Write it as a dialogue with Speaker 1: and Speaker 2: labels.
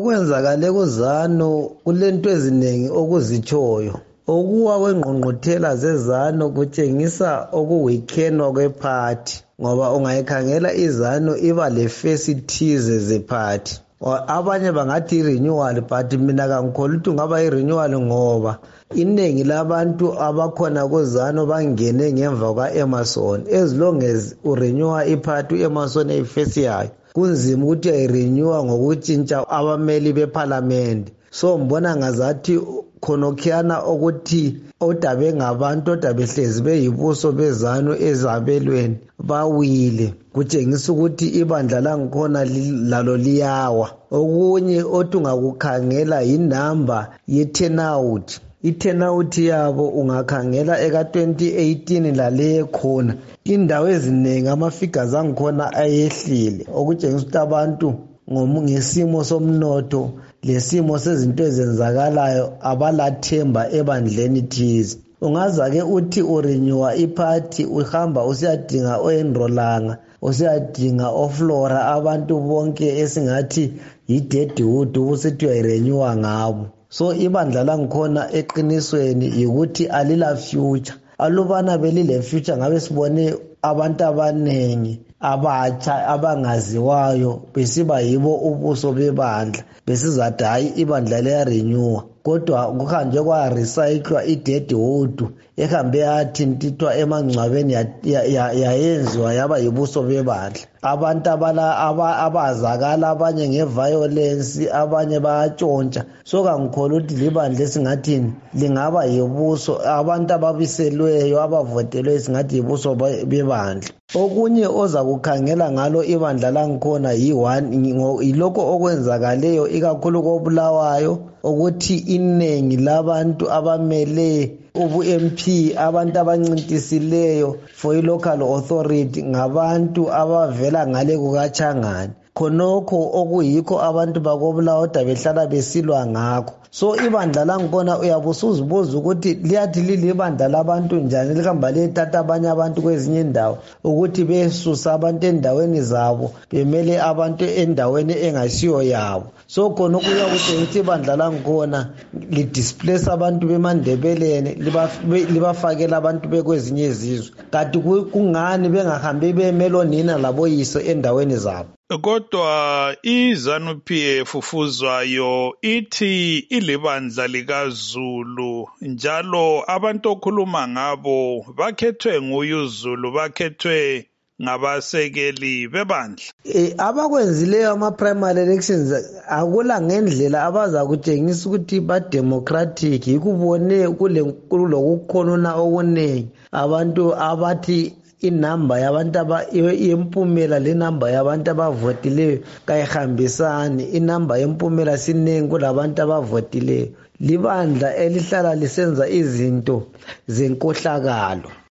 Speaker 1: Okwenzakale kuZANU kulento eziningi okuzitshoyo. Okuwa kwengqungquthela zeZANU kutshengisa okuwikhenwa kwephathi ngoba ungayikhangela iZANU iba le-face thize zephathi. Abanye bangathi i-renewal but mina kangikholwa ukuthi kungaba i-renewal ngoba iningi labantu abakhona kuZANU bangene ngemva kwa-Emmerson. As long as urenewa iphathi u-Emmerson eyifesi yayo kunzima ukuthi ayirenewa ngokutshintsha abameli bephalamende. So mbona ngazathi khonokhiyana ukuthi odabe ngabantu odabe hlezi beyibuso beZANU ezabelweni bawile kutshengisa ukuthi ibandla langikhona lalo liyawa. Okunye othi ungakukhangela yinamba ye-turnout. I-turnout yabo ungakhangela eka-2018 lale khona indawo eziningi ama-figures angikhona ayehlile okutshengisa ukuthi abantu ngesimo somnotho lesimo sezinto ezenzakalayo abalathemba ebandleni thize. Ungaza-ke uthi urenewa iphathi uhamba usiyadinga o-Enrolanga usiyadinga oFlora abantu bonke esingathi yi-deadwood ubusithi uyayirenewa ngabo. So ibandla langikhona eqinisweni yikuthi alila future. Alubana belile future ngabe sibone abantu abanengi abatsha abangaziwayo besiba yibo ubuso bebandla besizathi hayi ibandla liyarenewa kodwa kuhanjwe kwa-recyclwa i-deadwood ehambe yathintithwa emangcwabeni yayenziwa yaba yibuso bebandla. Abantu abazakala abanye ngeviolence abanye bayatshontsha. So kangikholwa ukuthi libandla esingathini lingaba yibuso abantu ababiselweyo abavotelweyo singathi yibuso bebandla. Okunye oza kukhangela ngalo ibandla langikhona yilokho okwenzakaleyo ikakhulu koBulawayo ukuthi iningi labantu abamele ubu-MP abantu abancintisileyo for i-local authority ngabantu abavela ngale kukaChangani. Khonokho okuyikho abantu bakoBulawayo behlala besilwa ngakho. So ibandla langikhona uyabusuzibuza ukuthi liyathi lilibandla labantu njani lihamba liyethatha abanye abantu kwezinye indawo ukuthi besusa abantu endaweni zabo bemele abantu endaweni engasiyo yabo. So khona kuyakutshengisa ibandla langikhona lidisplace abantu bemandebeleni libafakela abantu bekwezinye izizwe kanti kungani bengahambi bemele onina laboyise endaweni zabo.
Speaker 2: Kodwa iZANU-PF ufuzwayo ithi ilibandla likaZulu njalo abantu okhuluma ngabo bakhethwe nguYuZulu bakhethwe ngabasekeli bebandla.
Speaker 1: Abakwenzileyo ama-primary elections akula ngendlela abaza kutshengisa ukuthi ba-democratic yikubone kulokukhonona okunengi abantu abathi inamba yabantu yempumela lenamba yabantu abavotileyo kayihambisani. Inamba yempumela sinengi kulabantu abavotileyo. Libandla elihlala lisenza izinto zenkohlakalo.